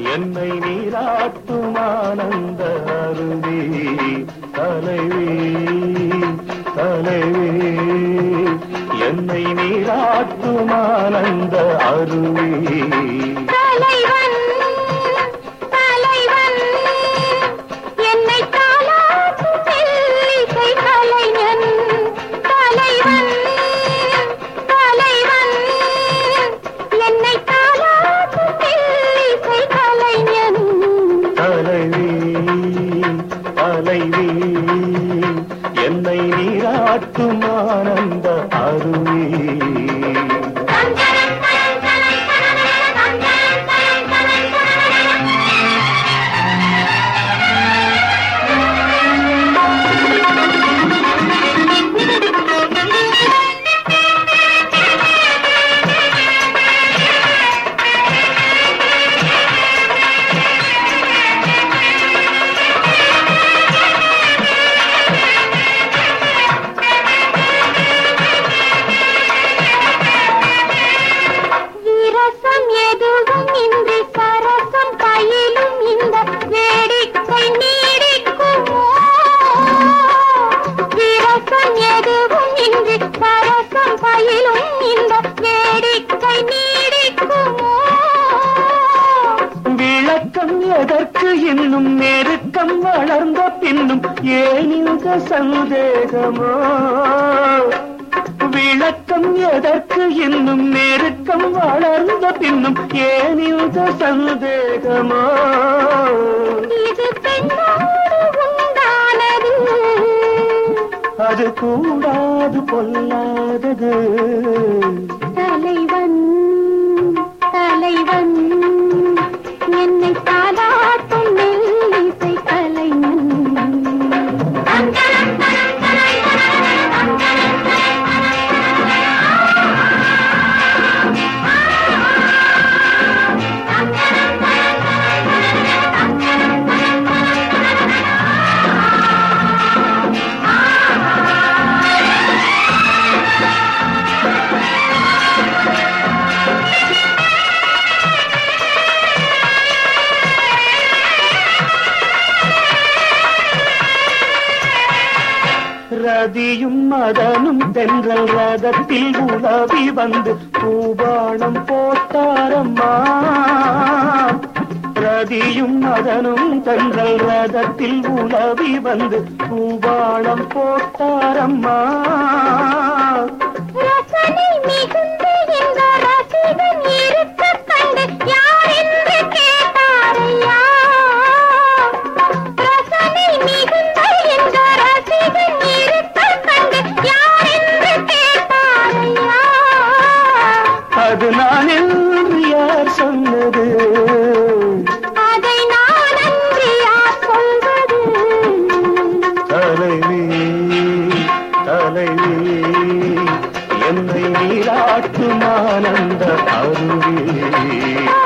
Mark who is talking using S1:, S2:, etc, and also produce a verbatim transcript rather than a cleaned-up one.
S1: என்னை நீராட்டும் ஆனந்த அருவி தலைவி தலைவி என்னை நீராட்டும் ஆனந்த அருவி
S2: தலைவன் தலைவன் என்னை தாலாட்டும் மெல்லிசை கலைஞன் தலைவன் தலைவன் என்னை தாலாட்டும் மெல்லிசை கலைஞன்
S1: தலைவி தலைவி என்னை நீராட்டும் ஆனந்த அருவி விளக்கம் எதற்கு இன்னும் நெருக்கம் வளர்ந்த பின்னும் ஏன் இந்த சந்தேகமோ விளக்கம் எதற்கு இன்னும் நெருக்கம் வளர்ந்த பின்னும் ஏன் இந்த சந்தேகமோ
S2: இது பெண்ணோடு உண்டானது
S1: அது கூடாது பொல்லாதது
S2: தலைவன் தலைவன் என்னை தாலாட்டும் மெல்லிசை கலைஞன்
S1: ரதியும் மதனும் தென்றல் ரதத்தில் உலவி வந்து பூபாணம் போட்டாரம்மா ரதியும் மதனும் தென்றல் ரதத்தில் உலவி வந்து பூபாணம் போட்டாரம்மா
S2: ரசனை மிகுந்த இந்த ரசிகன் இருக்க கண்டு யார் என்று கேட்டாரையா ரசனை மிகுந்த இந்த ரசிகன் இருக்க கண்டு யார் என்று கேட்டாரையா
S1: அது நான் என்று யார் சொன்னது
S2: அதை நான் அன்று யார் சொல்வது
S1: தலைவி தலைவி என்னை நீராட்டும் ஆனந்த அருவி